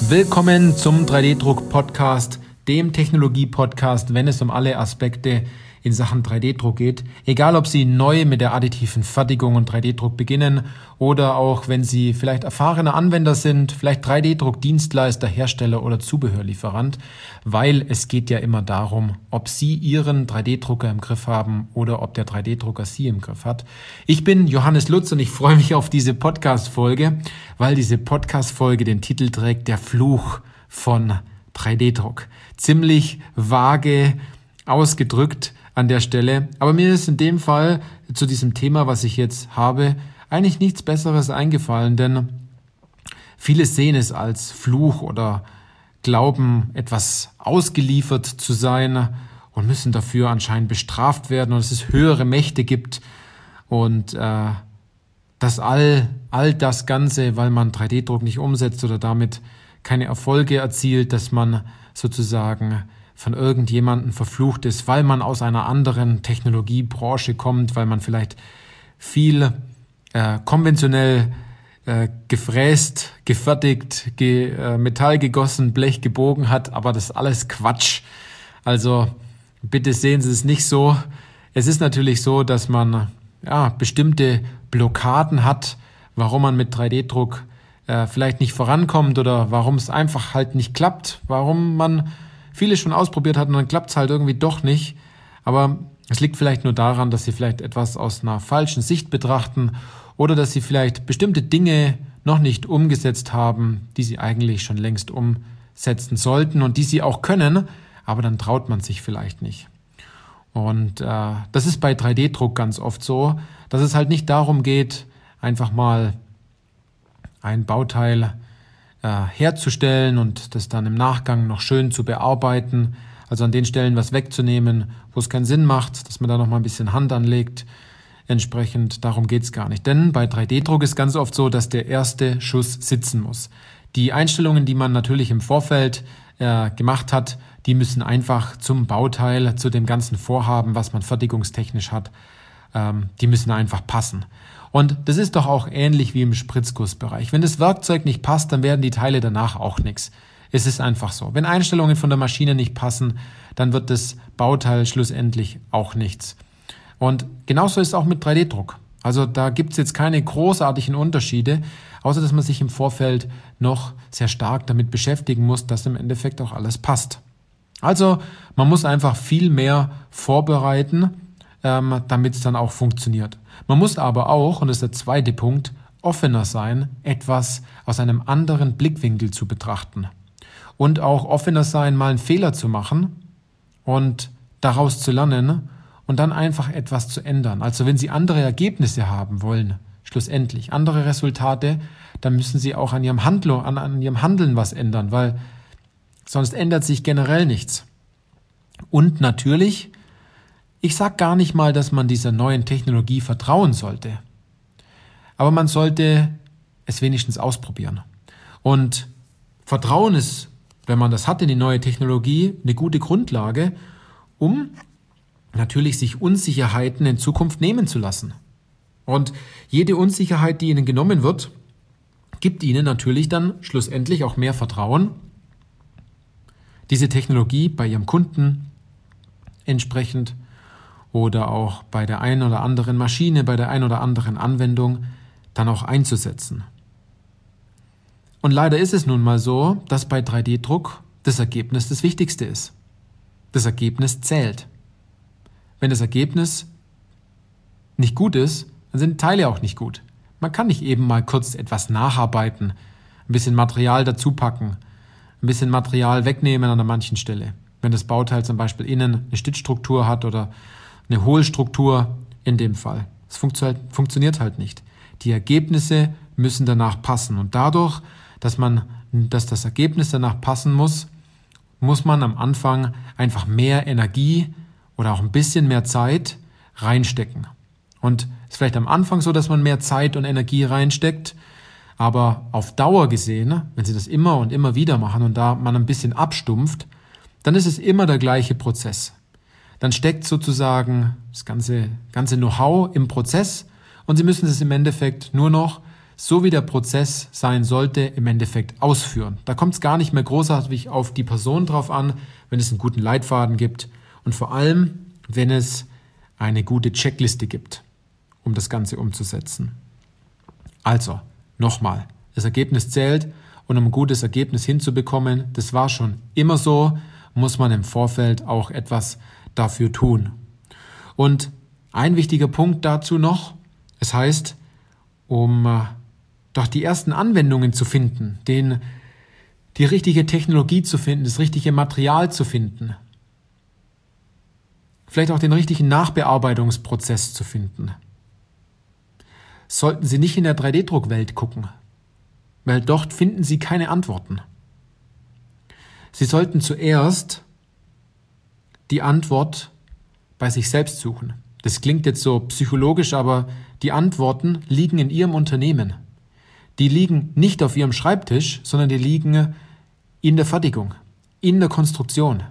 Willkommen zum 3D-Druck-Podcast, dem Technologie-Podcast, wenn es um alle Aspekte in Sachen 3D-Druck geht. Egal, ob Sie neu mit der additiven Fertigung und 3D-Druck beginnen oder auch, wenn Sie vielleicht erfahrene Anwender sind, vielleicht 3D-Druck-Dienstleister, Hersteller oder Zubehörlieferant, weil es geht ja immer darum, ob Sie Ihren 3D-Drucker im Griff haben oder ob der 3D-Drucker Sie im Griff hat. Ich bin Johannes Lutz und ich freue mich auf diese Podcast-Folge, weil diese Podcast-Folge den Titel trägt, der Fluch von 3D-Druck. Ziemlich vage ausgedrückt an der Stelle. Aber mir ist in dem Fall zu diesem Thema, was ich jetzt habe, eigentlich nichts Besseres eingefallen, denn viele sehen es als Fluch oder glauben, etwas ausgeliefert zu sein und müssen dafür anscheinend bestraft werden und dass es höhere Mächte gibt und dass all das Ganze, weil man 3D-Druck nicht umsetzt oder damit keine Erfolge erzielt, dass man sozusagen von irgendjemandem verflucht ist, weil man aus einer anderen Technologiebranche kommt, weil man vielleicht viel konventionell gefräst, gefertigt, Metall gegossen, Blech gebogen hat, aber das ist alles Quatsch. Also bitte sehen Sie es nicht so. Es ist natürlich so, dass man bestimmte Blockaden hat, warum man mit 3D-Druck vielleicht nicht vorankommt oder warum es einfach halt nicht klappt, warum man vieles schon ausprobiert hat und dann klappt es halt irgendwie doch nicht. Aber es liegt vielleicht nur daran, dass Sie vielleicht etwas aus einer falschen Sicht betrachten oder dass Sie vielleicht bestimmte Dinge noch nicht umgesetzt haben, die Sie eigentlich schon längst umsetzen sollten und die Sie auch können, aber dann traut man sich vielleicht nicht. Und das ist bei 3D-Druck ganz oft so, dass es halt nicht darum geht, einfach mal ein Bauteil herzustellen und das dann im Nachgang noch schön zu bearbeiten, also an den Stellen was wegzunehmen, wo es keinen Sinn macht, dass man da noch mal ein bisschen Hand anlegt. Entsprechend, darum geht's gar nicht. Denn bei 3D-Druck ist ganz oft so, dass der erste Schuss sitzen muss. Die Einstellungen, die man natürlich im Vorfeld gemacht hat, die müssen einfach zum Bauteil, zu dem ganzen Vorhaben, was man fertigungstechnisch hat, die müssen einfach passen. Und das ist doch auch ähnlich wie im Spritzgussbereich. Wenn das Werkzeug nicht passt, dann werden die Teile danach auch nichts. Es ist einfach so. Wenn Einstellungen von der Maschine nicht passen, dann wird das Bauteil schlussendlich auch nichts. Und genauso ist es auch mit 3D-Druck. Also da gibt es jetzt keine großartigen Unterschiede, außer dass man sich im Vorfeld noch sehr stark damit beschäftigen muss, dass im Endeffekt auch alles passt. Also man muss einfach viel mehr vorbereiten, damit es dann auch funktioniert. Man muss aber auch, und das ist der zweite Punkt, offener sein, etwas aus einem anderen Blickwinkel zu betrachten. Und auch offener sein, mal einen Fehler zu machen und daraus zu lernen und dann einfach etwas zu ändern. Also wenn Sie andere Ergebnisse haben wollen, schlussendlich andere Resultate, dann müssen Sie auch an Ihrem Handeln was ändern, weil sonst ändert sich generell nichts. Und natürlich, ich sage gar nicht mal, dass man dieser neuen Technologie vertrauen sollte. Aber man sollte es wenigstens ausprobieren. Und Vertrauen ist, wenn man das hat in die neue Technologie, eine gute Grundlage, um natürlich sich Unsicherheiten in Zukunft nehmen zu lassen. Und jede Unsicherheit, die Ihnen genommen wird, gibt Ihnen natürlich dann schlussendlich auch mehr Vertrauen, diese Technologie bei Ihrem Kunden entsprechend oder auch bei der einen oder anderen Maschine, bei der einen oder anderen Anwendung dann auch einzusetzen. Und leider ist es nun mal so, dass bei 3D-Druck das Ergebnis das Wichtigste ist. Das Ergebnis zählt. Wenn das Ergebnis nicht gut ist, dann sind die Teile auch nicht gut. Man kann nicht eben mal kurz etwas nacharbeiten, ein bisschen Material dazu packen, ein bisschen Material wegnehmen an manchen Stelle. Wenn das Bauteil zum Beispiel innen eine Stützstruktur hat oder eine Hohlstruktur in dem Fall. Es funktioniert halt nicht. Die Ergebnisse müssen danach passen. Und dadurch, dass das Ergebnis danach passen muss, muss man am Anfang einfach mehr Energie oder auch ein bisschen mehr Zeit reinstecken. Und es ist vielleicht am Anfang so, dass man mehr Zeit und Energie reinsteckt, aber auf Dauer gesehen, wenn Sie das immer und immer wieder machen und da man ein bisschen abstumpft, dann ist es immer der gleiche Prozess. Dann steckt sozusagen das ganze Know-how im Prozess und Sie müssen es im Endeffekt nur noch so wie der Prozess sein sollte, im Endeffekt ausführen. Da kommt es gar nicht mehr großartig auf die Person drauf an, wenn es einen guten Leitfaden gibt und vor allem, wenn es eine gute Checkliste gibt, um das Ganze umzusetzen. Also, nochmal, das Ergebnis zählt und um ein gutes Ergebnis hinzubekommen, das war schon immer so, muss man im Vorfeld auch etwas dafür tun. Und ein wichtiger Punkt dazu noch, es heißt, um doch die ersten Anwendungen zu finden, die richtige Technologie zu finden, das richtige Material zu finden, vielleicht auch den richtigen Nachbearbeitungsprozess zu finden, sollten Sie nicht in der 3D-Druckwelt gucken, weil dort finden Sie keine Antworten. Sie sollten zuerst die Antwort bei sich selbst suchen. Das klingt jetzt so psychologisch, aber die Antworten liegen in Ihrem Unternehmen. Die liegen nicht auf Ihrem Schreibtisch, sondern die liegen in der Fertigung, in der Konstruktion,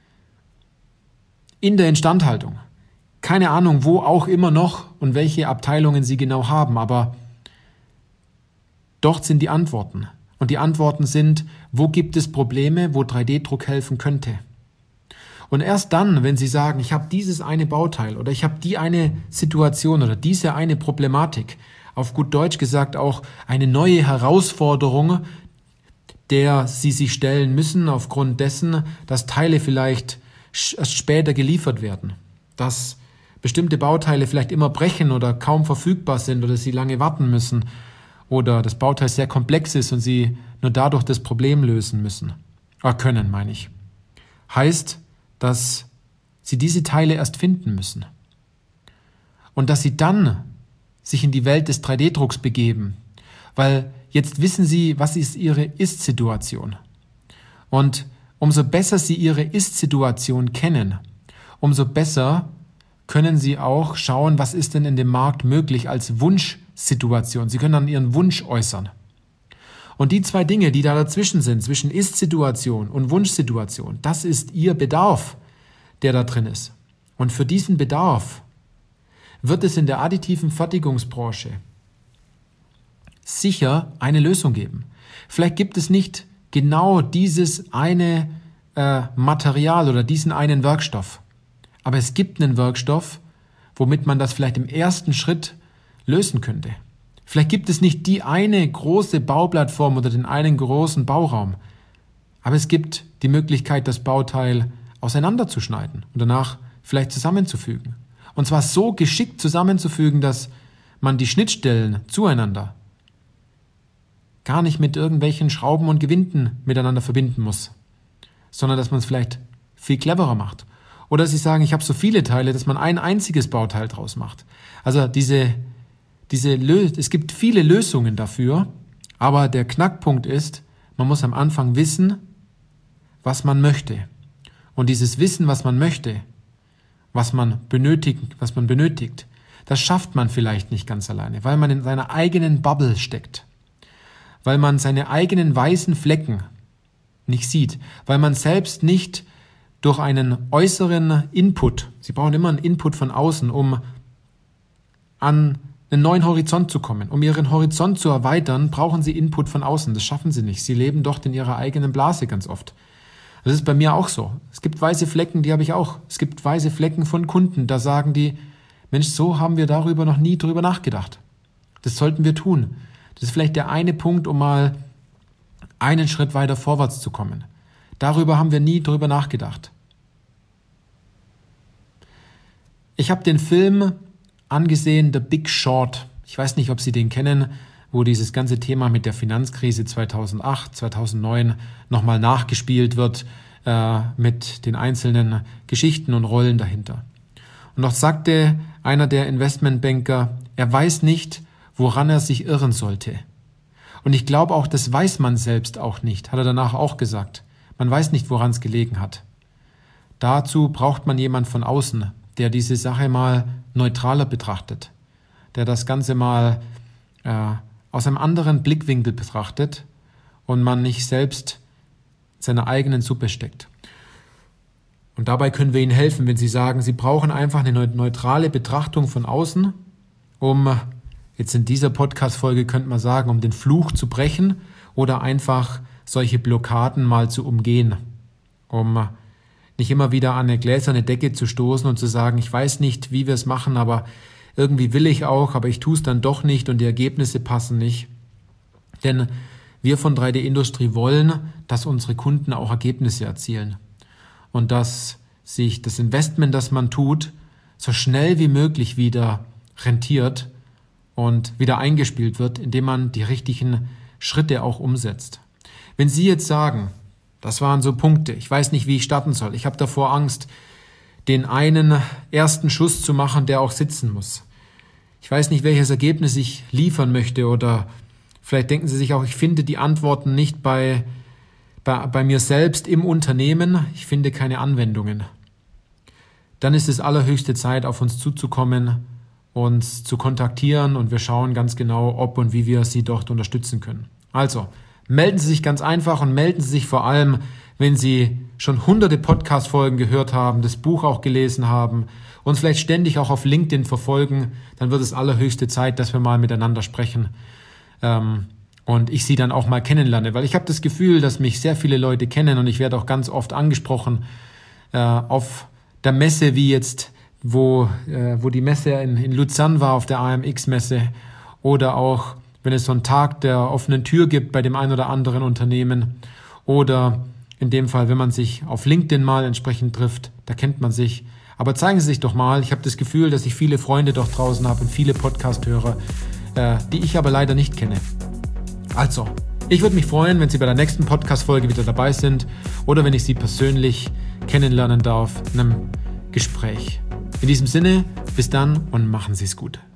in der Instandhaltung. Keine Ahnung, wo auch immer noch und welche Abteilungen Sie genau haben, aber dort sind die Antworten. Und die Antworten sind, wo gibt es Probleme, wo 3D-Druck helfen könnte. Und erst dann, wenn Sie sagen, ich habe dieses eine Bauteil oder ich habe die eine Situation oder diese eine Problematik, auf gut Deutsch gesagt auch eine neue Herausforderung, der Sie sich stellen müssen aufgrund dessen, dass Teile vielleicht erst später geliefert werden, dass bestimmte Bauteile vielleicht immer brechen oder kaum verfügbar sind oder Sie lange warten müssen oder das Bauteil sehr komplex ist und Sie nur dadurch das Problem lösen müssen. Können, meine ich. Heißt, dass Sie diese Teile erst finden müssen und dass Sie dann sich in die Welt des 3D-Drucks begeben, weil jetzt wissen Sie, was ist Ihre Ist-Situation. Und umso besser Sie Ihre Ist-Situation kennen, umso besser können Sie auch schauen, was ist denn in dem Markt möglich als Wunschsituation. Sie können dann Ihren Wunsch äußern. Und die zwei Dinge, die da dazwischen sind, zwischen Ist-Situation und Wunschsituation, das ist Ihr Bedarf, der da drin ist. Und für diesen Bedarf wird es in der additiven Fertigungsbranche sicher eine Lösung geben. Vielleicht gibt es nicht genau dieses eine Material oder diesen einen Werkstoff, aber es gibt einen Werkstoff, womit man das vielleicht im ersten Schritt lösen könnte. Vielleicht gibt es nicht die eine große Bauplattform oder den einen großen Bauraum, aber es gibt die Möglichkeit, das Bauteil auseinanderzuschneiden und danach vielleicht zusammenzufügen. Und zwar so geschickt zusammenzufügen, dass man die Schnittstellen zueinander gar nicht mit irgendwelchen Schrauben und Gewinden miteinander verbinden muss, sondern dass man es vielleicht viel cleverer macht. Oder Sie sagen, ich habe so viele Teile, dass man ein einziges Bauteil draus macht. Also es gibt viele Lösungen dafür, aber der Knackpunkt ist, man muss am Anfang wissen, was man möchte. Und dieses Wissen, was man möchte, was man benötigt, das schafft man vielleicht nicht ganz alleine, weil man in seiner eigenen Bubble steckt, weil man seine eigenen weißen Flecken nicht sieht, weil man selbst nicht durch einen äußeren Input, Sie brauchen immer einen Input von außen, um an einen neuen Horizont zu kommen. Um Ihren Horizont zu erweitern, brauchen Sie Input von außen. Das schaffen Sie nicht. Sie leben dort in Ihrer eigenen Blase ganz oft. Das ist bei mir auch so. Es gibt weiße Flecken, die habe ich auch. Es gibt weiße Flecken von Kunden, da sagen die, Mensch, so haben wir darüber noch nie drüber nachgedacht. Das sollten wir tun. Das ist vielleicht der eine Punkt, um mal einen Schritt weiter vorwärts zu kommen. Darüber haben wir nie drüber nachgedacht. Ich habe den Film angesehen, The Big Short. Ich weiß nicht, ob Sie den kennen, wo dieses ganze Thema mit der Finanzkrise 2008, 2009 nochmal nachgespielt wird mit den einzelnen Geschichten und Rollen dahinter. Und dort sagte einer der Investmentbanker, er weiß nicht, woran er sich irren sollte. Und ich glaube auch, das weiß man selbst auch nicht, hat er danach auch gesagt. Man weiß nicht, woran es gelegen hat. Dazu braucht man jemand von außen, der diese Sache mal neutraler betrachtet, der das Ganze mal aus einem anderen Blickwinkel betrachtet und man nicht selbst seiner eigenen Suppe steckt. Und dabei können wir Ihnen helfen, wenn Sie sagen, Sie brauchen einfach eine neutrale Betrachtung von außen, um Jetzt in dieser Podcast-Folge könnte man sagen, um den Fluch zu brechen oder einfach solche Blockaden mal zu umgehen, um nicht immer wieder an eine gläserne Decke zu stoßen und zu sagen, ich weiß nicht, wie wir es machen, aber irgendwie will ich auch, aber ich tue es dann doch nicht und die Ergebnisse passen nicht. Denn wir von 3D-Industrie wollen, dass unsere Kunden auch Ergebnisse erzielen und dass sich das Investment, das man tut, so schnell wie möglich wieder rentiert und wieder eingespielt wird, indem man die richtigen Schritte auch umsetzt. Wenn Sie jetzt sagen, das waren so Punkte, ich weiß nicht, wie ich starten soll, ich habe davor Angst, den einen ersten Schuss zu machen, der auch sitzen muss. Ich weiß nicht, welches Ergebnis ich liefern möchte oder vielleicht denken Sie sich auch, ich finde die Antworten nicht bei mir selbst im Unternehmen, ich finde keine Anwendungen. Dann ist es allerhöchste Zeit, auf uns zuzukommen, uns zu kontaktieren und wir schauen ganz genau, ob und wie wir Sie dort unterstützen können. Also, melden Sie sich ganz einfach und melden Sie sich vor allem, wenn Sie schon hunderte Podcast-Folgen gehört haben, das Buch auch gelesen haben, uns vielleicht ständig auch auf LinkedIn verfolgen, dann wird es allerhöchste Zeit, dass wir mal miteinander sprechen und ich Sie dann auch mal kennenlerne, weil ich habe das Gefühl, dass mich sehr viele Leute kennen und ich werde auch ganz oft angesprochen auf der Messe, wie jetzt, wo die Messe in Luzern war, auf der AMX-Messe oder auch, wenn es so einen Tag der offenen Tür gibt bei dem einen oder anderen Unternehmen oder in dem Fall, wenn man sich auf LinkedIn mal entsprechend trifft, da kennt man sich. Aber zeigen Sie sich doch mal, ich habe das Gefühl, dass ich viele Freunde dort draußen habe und viele Podcast-Hörer, die ich aber leider nicht kenne. Also, ich würde mich freuen, wenn Sie bei der nächsten Podcast-Folge wieder dabei sind oder wenn ich Sie persönlich kennenlernen darf in einem Gespräch. In diesem Sinne, bis dann und machen Sie es gut.